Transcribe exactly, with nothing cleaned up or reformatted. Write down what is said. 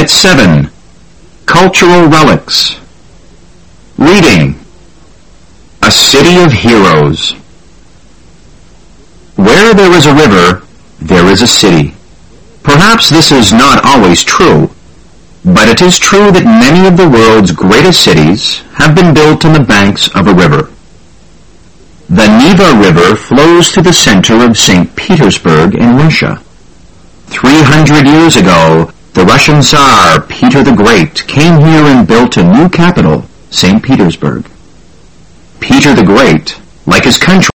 Unit seven, Cultural Relics. Reading, A City of Heroes. Where there is a river, there is a city. Perhaps this is not always true, but it is true that many of the world's greatest cities have been built on the banks of a river. The Neva River flows through the center of Saint Petersburg in Russia. Three hundred years ago, the Russian Tsar Peter the Great came here and built a new capital, Saint Petersburg. Peter the Great, like his country,